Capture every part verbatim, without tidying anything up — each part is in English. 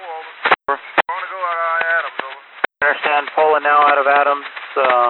over. I want to go out of Adams, over. I understand, pulling now out of Adams. Uh,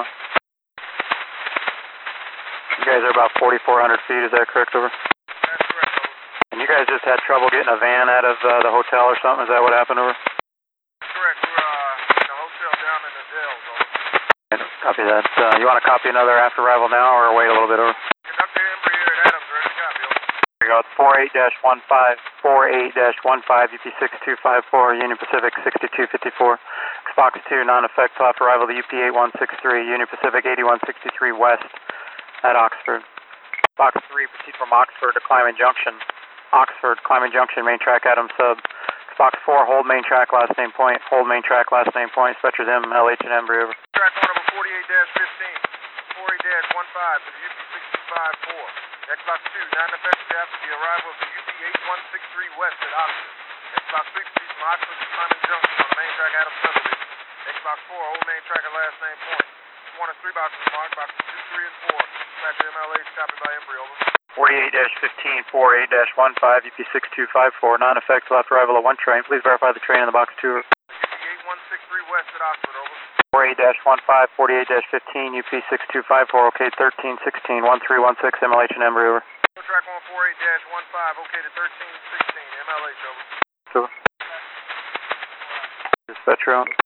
you guys are about forty-four hundred feet, is that correct, over? That's correct, over. And you guys just had trouble getting a van out of uh, the hotel or something, is that what happened, over? Correct, we're uh, in a hotel down in the Dells, over. Copy that. Uh, you want to copy another after arrival now or wait a little bit, over? Conductor Embry here at Adams, ready to copy, over. Here we go, it's four eight dash one five, four eight dash one five, U P six two five four, Union Pacific sixty-two fifty-four. Box two, non-effect till after arrival to U P eight one six three, Union Pacific eighty-one sixty-three West at Oxford. Box three, proceed from Oxford to Climbing Junction. Oxford, Climbing Junction, main track, Adams sub. Box four, hold main track, last name point. Hold main track, last name point. Spectres M, L H and Embry, over. Track one number forty-eight dash fifteen, four eight dash one five to the U P six two five four. Xbox two, non-effective after the arrival of the U P eight one six three West at Oxford. Xbox three, proceed from Oxford to Climbing Junction on the main track, Adams subdivision. Xbox four, hold main track at last name point. One and three boxes marked, boxes two, three, and four. Spectre M L H, copy by Embry, over. forty-eight dash fifteen, four eight dash one five, U P six two five four, non-effect till after arrival of one train. Please verify the train in the box two. U P eight one six three West at Oxford, over. four eight dash one five, forty-eight dash fifteen, U P six two five four, okay, thirteen sixteen, one three one six, M L H and Embry, over. Track one four eight dash one five, okay to thirteen sixteen, M L H, over. So, dispatcher on.